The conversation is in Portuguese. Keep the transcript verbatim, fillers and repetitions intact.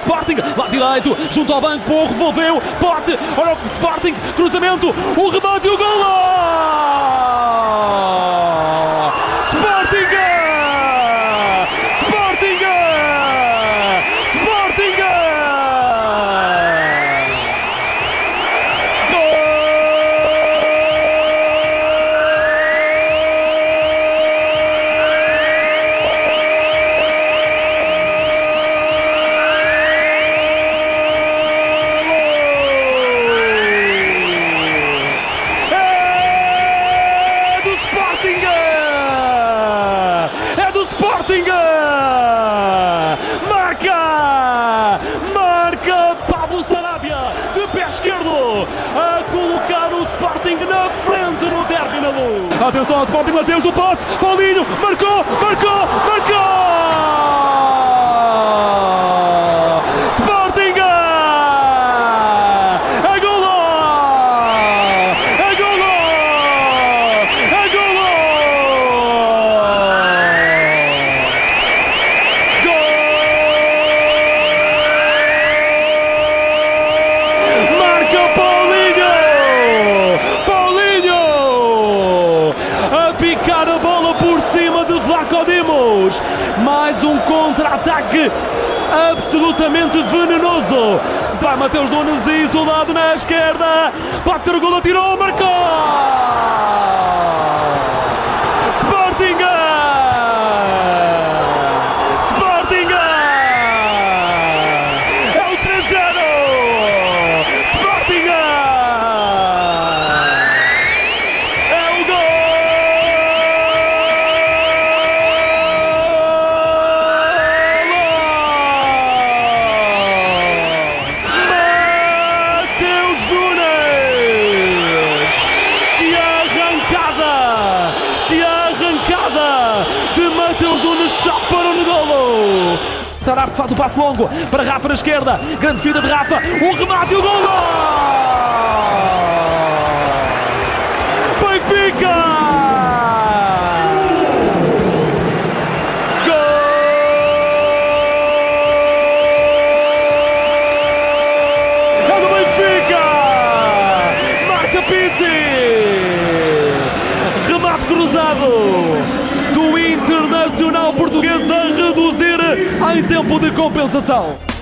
Sporting, lá direito, junto ao banco, Porro, revolveu, pote, ora o Sporting, cruzamento, o remate e o golo! Sporting! Sporting! Sporting! É do Sporting! Marca! Marca Pablo Sarabia, de pé esquerdo, a colocar o Sporting na frente no derby na Luz. Atenção ao Sporting, Mateus do passe, Paulinho, marcou, marcou, marcou! Sporting! É golo! É golo! É golo! Marca Paulinho! Paulinho! A picar a bola por cima de Vlaco Dimos. Mais um contra-ataque absolutamente venenoso. Vai Mateus Nunes isolado na esquerda. Pode ser o golo, tirou, marcou! Sporting! Sporting! É o três a zero! Sporting! É o gol! Mateus Nunes! Que arrancada! Que arrancada de Mateus Nunes, só para no golo! Tarap faz o passe longo para Rafa na esquerda, grande fita de Rafa, o remate e o golo! Benfica! Gol! É do Benfica! Marca Pizzi! Remate cruzado do Internacional português a reduzir em tempo de compensação.